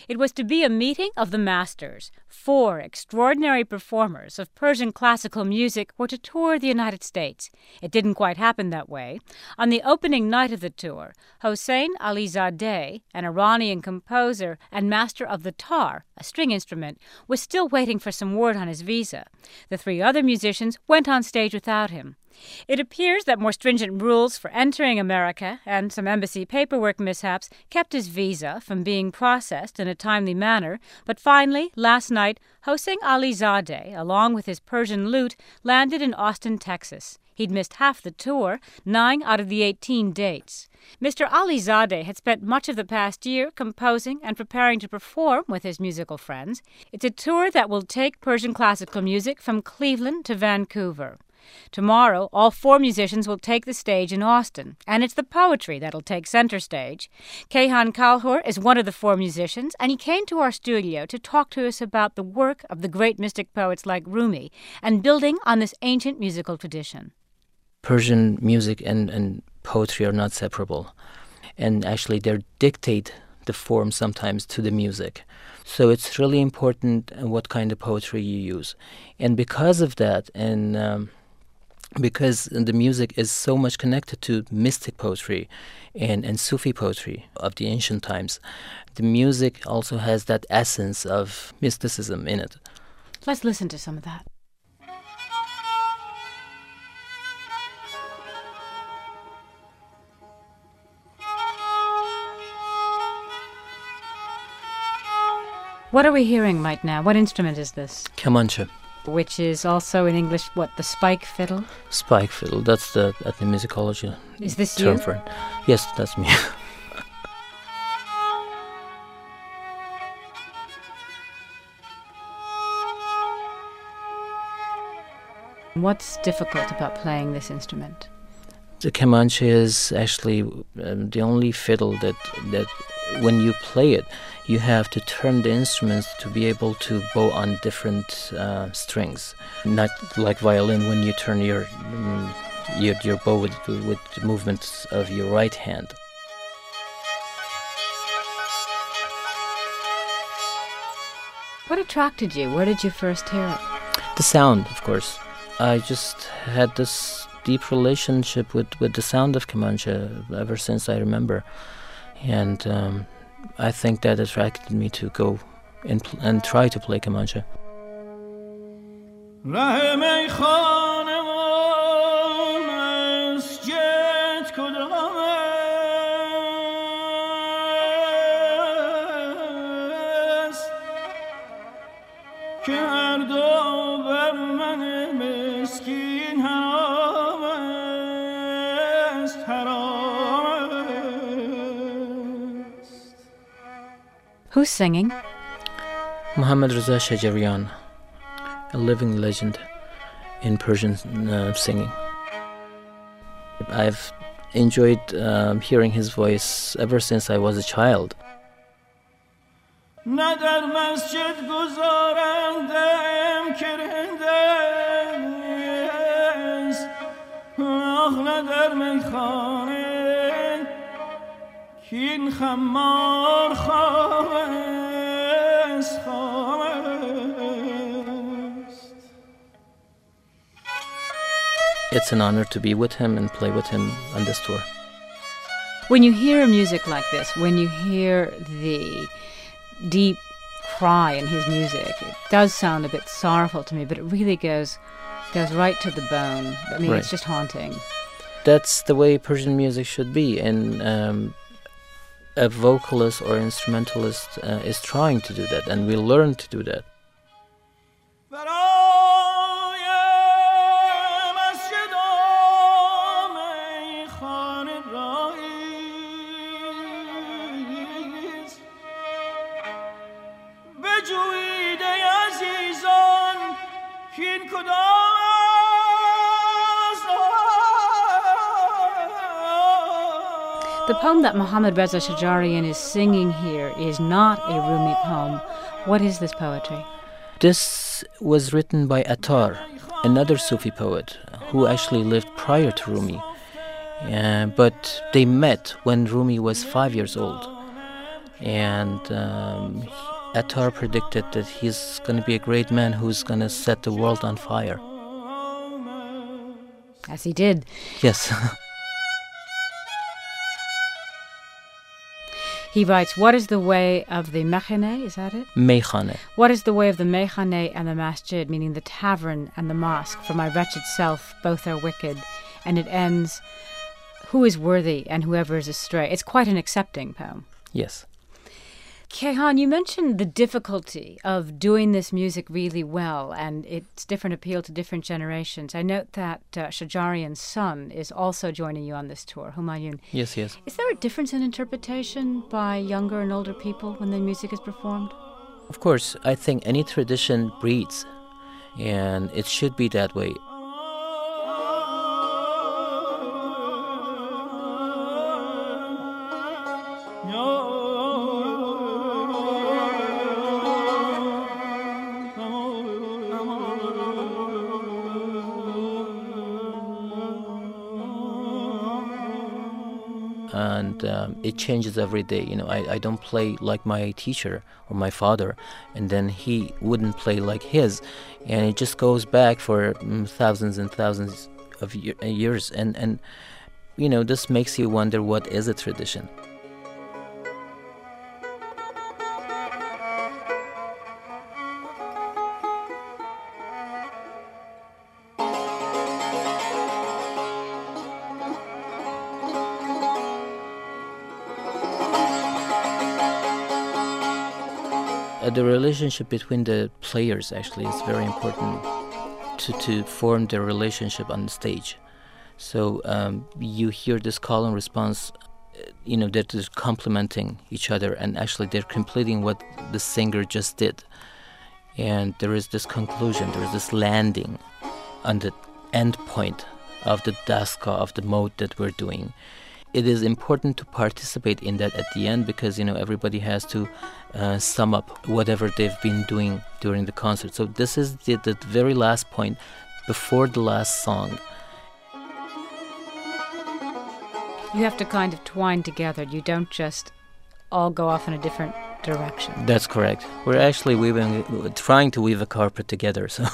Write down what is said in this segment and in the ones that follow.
It was to be a meeting of the masters. 4 extraordinary performers of Persian classical music were to tour the United States. It didn't quite happen that way. On the opening night of the tour, Hossein Alizadeh, an Iranian composer and master of the tar, a string instrument, was still waiting for some word on his visa. The 3 other musicians went on stage without him. It appears that more stringent rules for entering America and some embassy paperwork mishaps kept his visa from being processed in a timely manner, but finally, last night, Hossein Alizadeh, along with his Persian lute, landed in Austin, Texas. He'd missed half the tour, 9 out of the 18 dates. Mr. Alizadeh had spent much of the past year composing and preparing to perform with his musical friends. It's a tour that will take Persian classical music from Cleveland to Vancouver. Tomorrow, all 4 musicians will take the stage in Austin, and it's the poetry that'll take center stage. Kayhan Kalhor is one of the 4 musicians, and he came to our studio to talk to us about the work of the great mystic poets like Rumi and building on this ancient musical tradition. Persian music and poetry are not separable, and actually they dictate the form sometimes to the music. So it's really important what kind of poetry you use. And because of that, and because the music is so much connected to mystic poetry and Sufi poetry of the ancient times, the music also has that essence of mysticism in it. Let's listen to some of that. What are we hearing right now? What instrument is this? Kamancha. Which is also in English, what, the spike fiddle? Spike fiddle, that's the ethnomusicology is this term you? for it. Yes, that's me. What's difficult about playing this instrument? The kamancha is actually the only fiddle that when you play it, you have to turn the instruments to be able to bow on different strings. Not like violin when you turn your bow with the movements of your right hand. What attracted you? Where did you first hear it? The sound, of course. I just had this deep relationship with the sound of kamancha ever since I remember. And I think that attracted me to go and try to play kamancha. Who's singing? Mohammad Reza Shajarian, a living legend in Persian singing. I've enjoyed hearing his voice ever since I was a child. It's an honor to be with him and play with him on this tour. When you hear music like this, when you hear the deep cry in his music, it does sound a bit sorrowful to me, but it really goes right to the bone. I mean, right. It's just haunting. That's the way Persian music should be, and a vocalist or instrumentalist is trying to do that, and we learn to do that. The poem that Mohammad Reza Shajarian is singing here is not a Rumi poem. What is this poetry? This was written by Attar, another Sufi poet who actually lived prior to Rumi. But they met when Rumi was 5 years old. And Attar predicted that he's going to be a great man who's going to set the world on fire. As he did. Yes. He writes, what is the way of the mechane, is that it? Meikhane. What is the way of the mechane and the masjid, meaning the tavern and the mosque? For my wretched self, both are wicked. And it ends, who is worthy and whoever is astray. It's quite an accepting poem. Yes. Kayhan, you mentioned the difficulty of doing this music really well and its different appeal to different generations. I note that Shajarian's son is also joining you on this tour, Humayun. Yes, yes. Is there a difference in interpretation by younger and older people when the music is performed? Of course, I think any tradition breeds, and it should be that way. And it changes every day. You know, I don't play like my teacher or my father, and then he wouldn't play like his, and it just goes back for thousands and thousands of years, and you know, this makes you wonder what is a tradition. The relationship between the players actually is very important to form their relationship on the stage. So you hear this call and response, you know, that is complementing each other, and actually they're completing what the singer just did. And there is this conclusion, there is this landing on the end point of the daska, of the mode that we're doing. It is important to participate in that at the end, because, you know, everybody has to sum up whatever they've been doing during the concert. So this is the very last point before the last song. You have to kind of twine together. You don't just all go off in a different direction. That's correct. We're actually trying to weave a carpet together. So.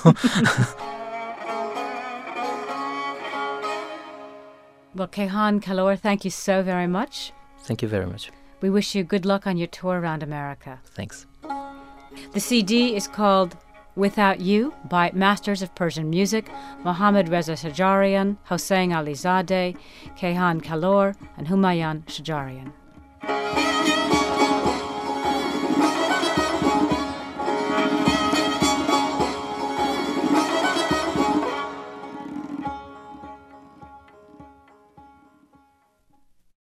Well, Kayhan Kalor, thank you so very much. Thank you very much. We wish you good luck on your tour around America. Thanks. The CD is called Without You by Masters of Persian Music, Mohammad Reza Shajarian, Hossein Alizadeh, Kayhan Kalor, and Humayun Shajarian.